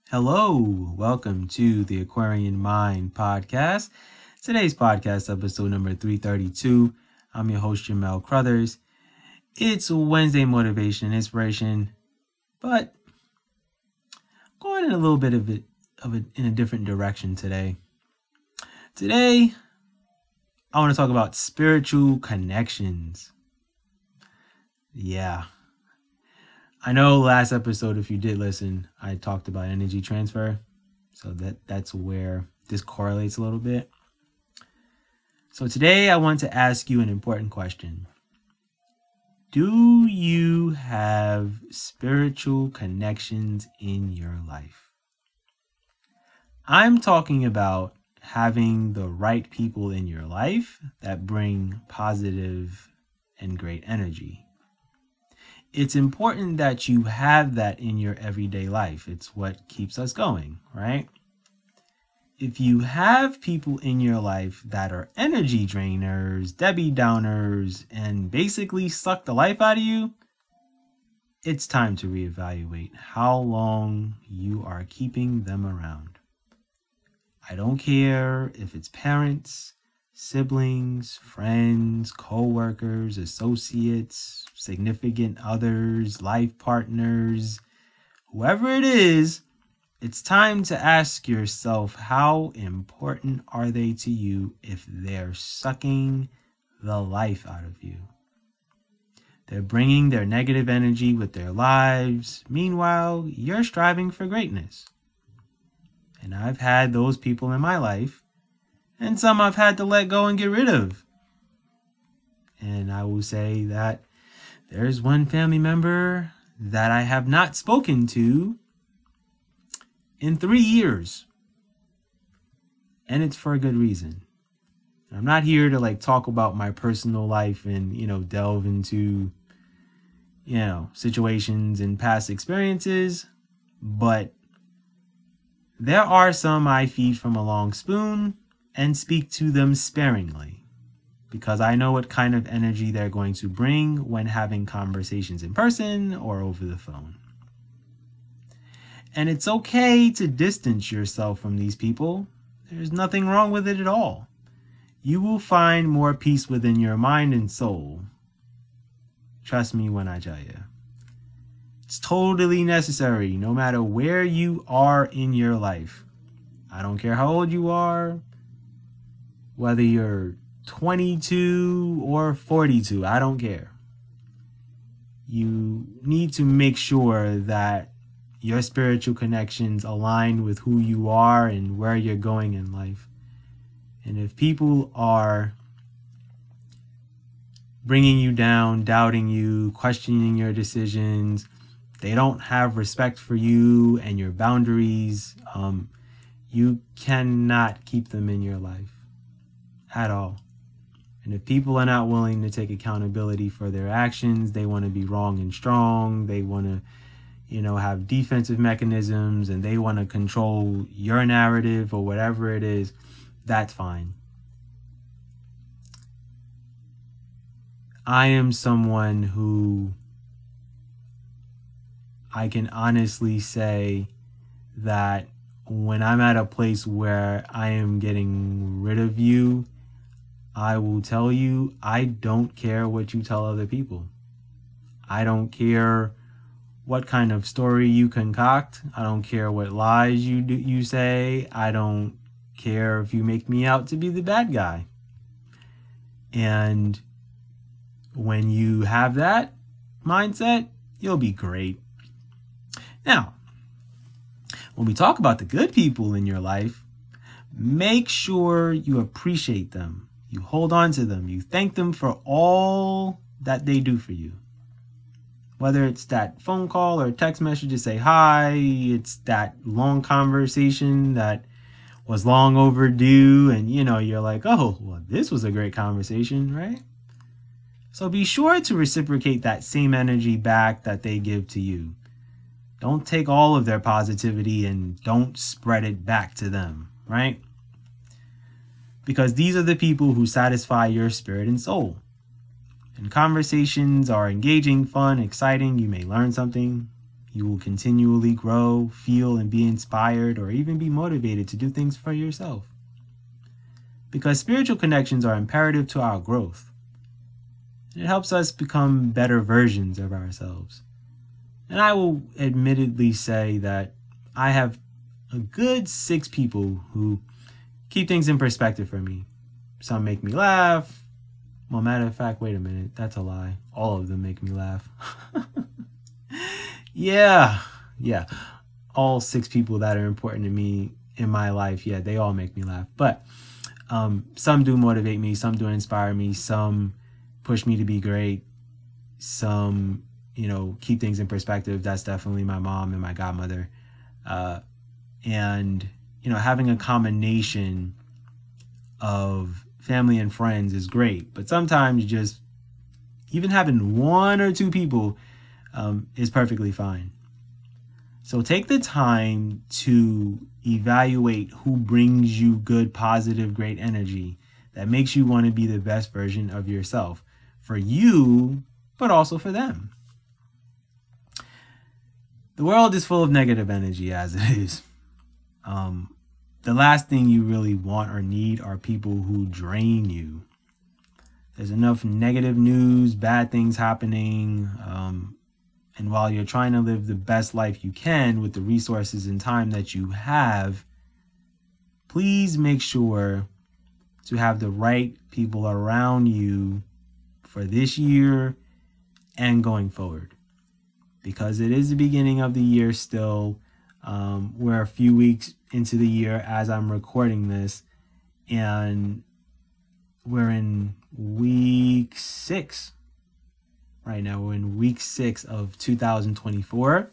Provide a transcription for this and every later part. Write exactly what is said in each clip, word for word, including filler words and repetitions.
Hello, welcome to the Aquarian Mind podcast. Today's podcast episode number three thirty-two. I'm your host, Jamel Crothers. It's Wednesday motivation and inspiration, but going in a little bit of it, of it in a different direction today. Today, I want to talk about spiritual connections. Yeah. I know last episode, if you did listen, I talked about energy transfer. So that, that's where this correlates a little bit. So today I want to ask you an important question. Do you have spiritual connections in your life? I'm talking about having the right people in your life that bring positive and great energy. It's important that you have that in your everyday life. It's what keeps us going, right? If you have people in your life that are energy drainers, Debbie Downers, and basically suck the life out of you, it's time to reevaluate how long you are keeping them around. I don't care if it's parents, siblings, friends, co-workers, associates, significant others, life partners, whoever it is, it's time to ask yourself, how important are they to you if they're sucking the life out of you? They're bringing their negative energy with their lives. Meanwhile, you're striving for greatness. And I've had those people in my life, and some I've had to let go and get rid of. And I will say that there's one family member that I have not spoken to in three years. And it's for a good reason. I'm not here to like talk about my personal life and, you know, delve into, you know, situations and past experiences. But there are some I feed from a long spoon and speak to them sparingly, because I know what kind of energy they're going to bring when having conversations in person or over the phone. And it's okay to distance yourself from these people. There's nothing wrong with it at all. You will find more peace within your mind and soul. Trust me when I tell you. It's totally necessary, no matter where you are in your life. I don't care how old you are, whether you're twenty-two or forty-two, I don't care. You need to make sure that your spiritual connections align with who you are and where you're going in life. And if people are bringing you down, doubting you, questioning your decisions, they don't have respect for you and your boundaries, um, you cannot keep them in your life at all. And if people are not willing to take accountability for their actions, they want to be wrong and strong, they want to, you know, have defensive mechanisms, and they want to control your narrative or whatever it is, that's fine. I am someone who I can honestly say that when I'm at a place where I am getting rid of you, I will tell you, I don't care what you tell other people. I don't care what kind of story you concoct. I don't care what lies you do, you say. I don't care if you make me out to be the bad guy. And when you have that mindset, you'll be great. Now, when we talk about the good people in your life, make sure you appreciate them. You hold on to them. You thank them for all that they do for you. Whether it's that phone call or text message to say hi, it's that long conversation that was long overdue, and you know, you're like, oh, well, this was a great conversation, right? So be sure to reciprocate that same energy back that they give to you. Don't take all of their positivity and don't spread it back to them, right? Because these are the people who satisfy your spirit and soul. And conversations are engaging, fun, exciting. You may learn something. You will continually grow, feel, and be inspired, or even be motivated to do things for yourself. Because spiritual connections are imperative to our growth. It helps us become better versions of ourselves. And I will admittedly say that I have a good six people who keep things in perspective for me. Some make me laugh. Well, matter of fact, wait a minute. That's a lie. All of them make me laugh. yeah. Yeah. All six people that are important to me in my life, yeah, they all make me laugh. But um, some do motivate me. Some do inspire me. Some push me to be great. Some, you know, keep things in perspective. That's definitely my mom and my godmother. Uh, and, you know, having a combination of family and friends is great. But sometimes just even having one or two people um, is perfectly fine. So take the time to evaluate who brings you good, positive, great energy that makes you want to be the best version of yourself for you, but also for them. The world is full of negative energy as it is. Um, the last thing you really want or need are people who drain you. There's enough negative news, bad things happening. Um, and while you're trying to live the best life you can with the resources and time that you have, please make sure to have the right people around you for this year and going forward. Because it is the beginning of the year still. Um, we're a few weeks into the year as I'm recording this, and we're in week six right now. We're in week six of two thousand twenty-four,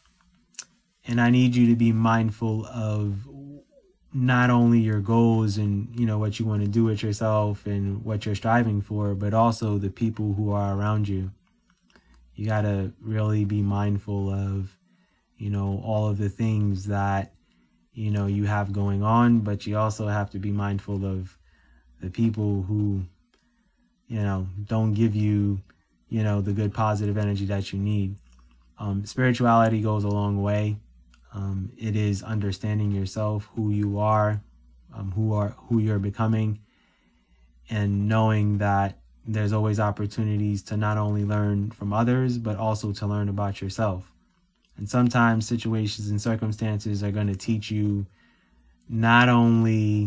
and I need you to be mindful of not only your goals and, you know, what you want to do with yourself and what you're striving for, but also the people who are around you. You got to really be mindful of, you know, all of the things that, you know, you have going on, but you also have to be mindful of the people who, you know, don't give you, you know, the good positive energy that you need. Um, spirituality goes a long way. Um, it is understanding yourself, who you are, um, who are, who you're becoming, and knowing that there's always opportunities to not only learn from others, but also to learn about yourself. And sometimes situations and circumstances are going to teach you not only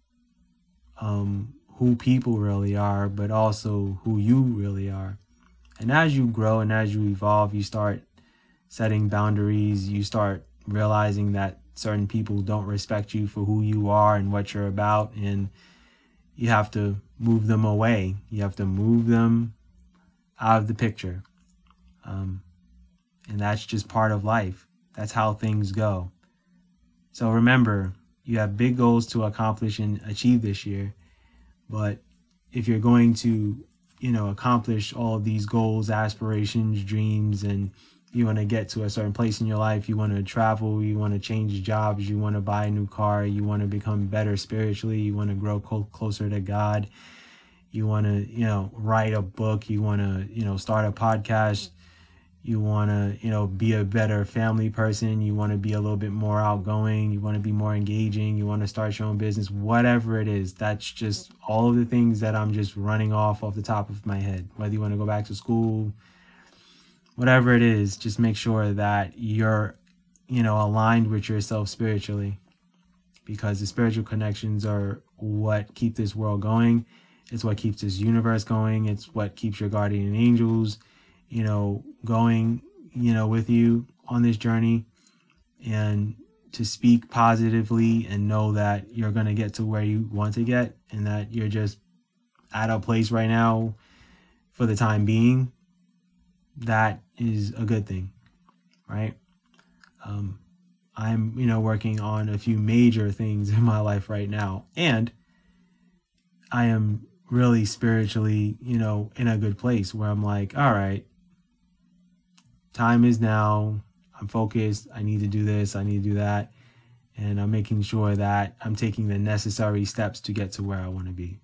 um, who people really are, but also who you really are. And as you grow and as you evolve, you start setting boundaries. You start realizing that certain people don't respect you for who you are and what you're about. And you have to move them away. You have to move them out of the picture. Um, and that's just part of life. That's how things go. So remember, you have big goals to accomplish and achieve this year. But if you're going to, you know, accomplish all of these goals, aspirations, dreams, and you want to get to a certain place in your life, you want to travel, you want to change jobs, you want to buy a new car, you want to become better spiritually, you want to grow co- closer to God, you want to, you know, write a book, you want to, you know, start a podcast, you want to, you know, be a better family person, you want to be a little bit more outgoing, you want to be more engaging, you want to start your own business, whatever it is. That's just all of the things that I'm just running off off the top of my head. Whether you want to go back to school, whatever it is, just make sure that you're, you know, aligned with yourself spiritually, because the spiritual connections are what keep this world going. It's what keeps this universe going. It's what keeps your guardian angels, you know, going, you know, with you on this journey, and to speak positively and know that you're going to get to where you want to get, and that you're just at a place right now for the time being. That is a good thing, right? Um, I'm, you know, working on a few major things in my life right now, and I am really spiritually, you know, in a good place where I'm like, all right, time is now. I'm focused. I need to do this. I need to do that. And I'm making sure that I'm taking the necessary steps to get to where I want to be.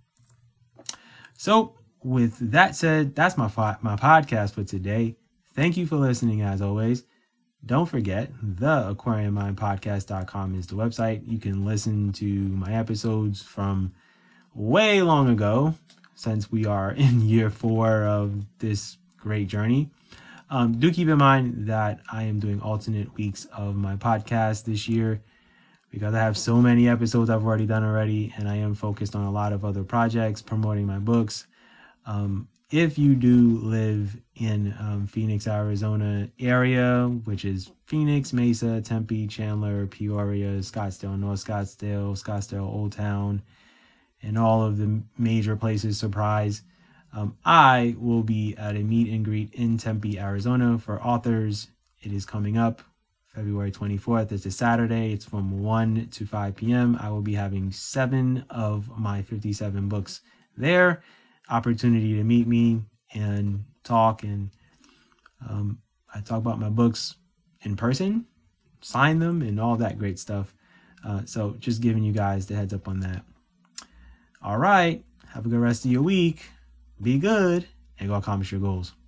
So with that said, that's my my podcast for today. Thank you for listening as always. Don't forget, the aquarium mind podcast dot com is the website. You can listen to my episodes from way long ago, since we are in year four of this great journey. Um, do keep in mind that I am doing alternate weeks of my podcast this year because I have so many episodes I've already done already, and I am focused on a lot of other projects, promoting my books. Um, if you do live in um, Phoenix, Arizona area, which is Phoenix, Mesa, Tempe, Chandler, Peoria, Scottsdale, North Scottsdale, Scottsdale, Old Town, and all of the major places, Surprise, um, I will be at a meet and greet in Tempe, Arizona for authors. It is coming up February twenty-fourth. It's a Saturday. It's from one to five p.m. I will be having seven of my fifty-seven books there. Opportunity to meet me and talk, and um, I talk about my books in person, sign them, and all that great stuff. Uh, so just giving you guys the heads up on that. All right. Have a good rest of your week. Be good and go accomplish your goals.